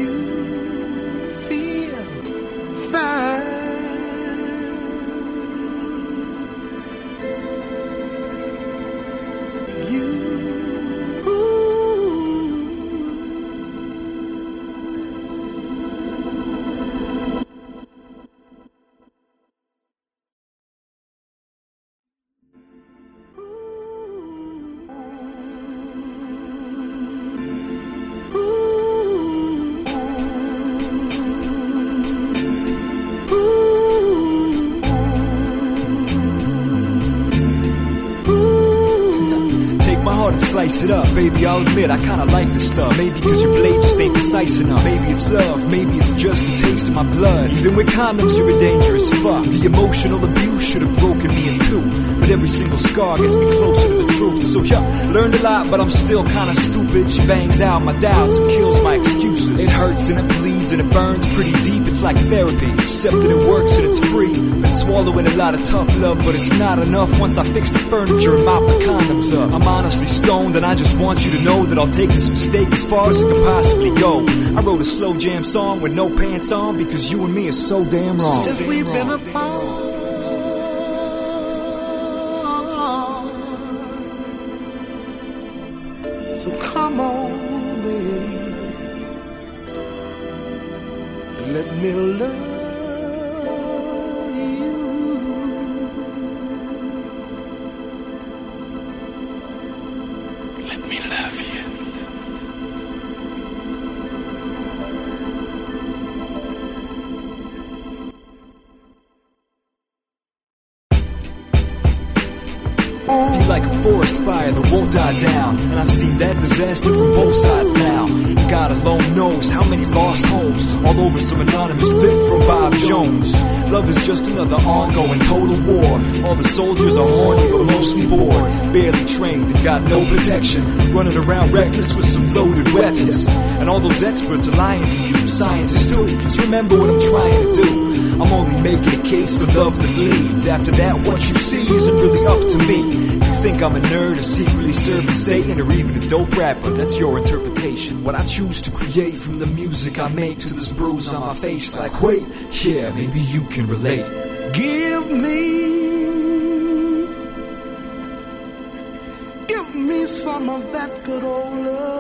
you feel fine. And slice it up, baby, I'll admit I kinda like this stuff. Maybe cause your blade just ain't precise enough. Maybe it's love, maybe it's just a taste of my blood. Even with condoms you're a dangerous fuck. The emotional abuse should've broken me in two, but every single scar gets me closer to the truth. So yeah, learned a lot but I'm still kinda stupid. She bangs out my doubts and kills my excuses. It hurts and it bleeds and it burns pretty deep. It's like therapy, except that it works and it's free. Been swallowing a lot of tough love, but it's not enough. Once I fix the furniture and mop the condoms up, I'm honestly stoned, and I just want you to know that I'll take this mistake as far as it can possibly go. I wrote a slow jam song with no pants on because you and me are so damn wrong. Since we've been apart, so come on, baby, let me love you. Let me love you. Feel like a forest fire that won't die down, and I've seen that disaster from both sides now. And God alone knows how many lost homes, all over some anonymous dick from Bob Jones. Love is just another ongoing total war. All the soldiers are horny but mostly bored, barely trained and got no protection, running around reckless with some loaded weapons. And all those experts are lying to you, scientists too. Just remember what I'm trying to do. I'm only making a case for love that bleeds. After that, what you see isn't really up to me. You think I'm a nerd or secretly serving Satan, or even a dope rapper, that's your interpretation. What I choose to create from the music I make to this bruise on my face, like wait, yeah, maybe you can relate. Give me some of that good old love.